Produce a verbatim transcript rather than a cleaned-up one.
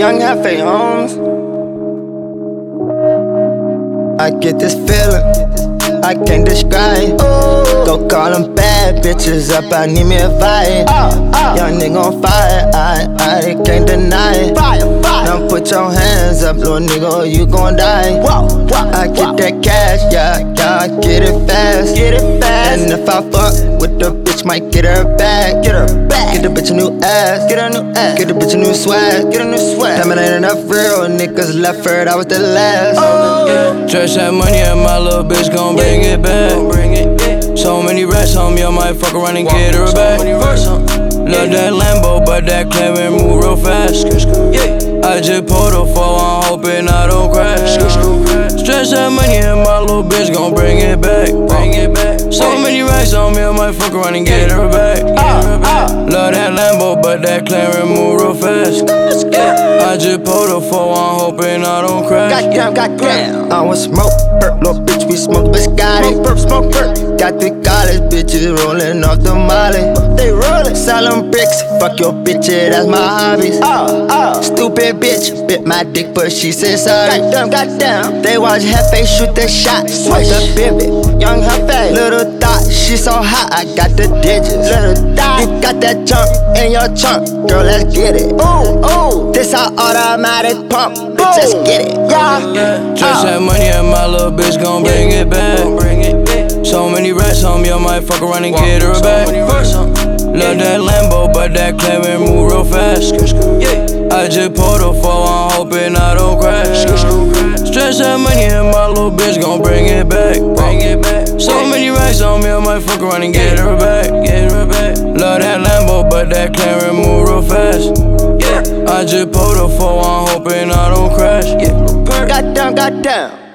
Young Hefe Homes. I get this feeling I can't describe. Go call them bad bitches up, I need me a vibe. Young nigga on fire, I, I can't deny it. Now put your hands up, little nigga, or you gon' die. I get that cash, yeah, yeah, I get it fast. Get it fast. And if I fuck with the bitch, might get her back. Get her back. Get the bitch a new ass. Get a new ass. Get the bitch a new swag. Get a new swag. Damn, it ain't enough real niggas left for it, I was the last. Oh, yeah. Trash that money and my little bitch gon' bring it back. Bring it, yeah. So many rats on me, I might fuck around and get her back. Love that Lambo, but that Clement move real fast. I just pulled a four, I'm hoping I don't crash. Stretch that money and my little bitch gon' bring it back. Bring it back. So many racks on me, I might fuck around and get her back. Love that Lambo, but that Clement move real fast. I just pulled a four, I'm hoping I don't crash. Goddamn, goddamn. I want smoke, perk, little bitch, we smoke biscotti. Smoke, smoke, perk. Got the college bitches rolling off the molly. They rollin', selling bricks. Fuck your bitch, yeah, that's my hobbies. Oh, oh. Stupid bitch, bit my dick, but she said sorry. Goddamn, goddamn. They watch Hefe shoot the shot. Swipe the bibby, young Hefe. Little thought, she so hot, I got the digits. Little thought, you got that junk in your trunk, girl, let's get it. Ooh, ooh. This our automatic pump, bitch, let's get it. Yeah, yeah. Trash that money and my little bitch gon' bring it back. So many rats on me, I might fuck around and get her back. Love that Lambo, but that Clement move real fast. I just pulled a four, I'm hoping I don't crash. Stretch that money and my little bitch gon' bring it back. Bring it back. So many racks on me, I might fuck around and get her back. Get her back. Love that Lambo, but that Clement move real fast. I just pulled a four, I'm hoping I don't crash. Goddamn, goddamn.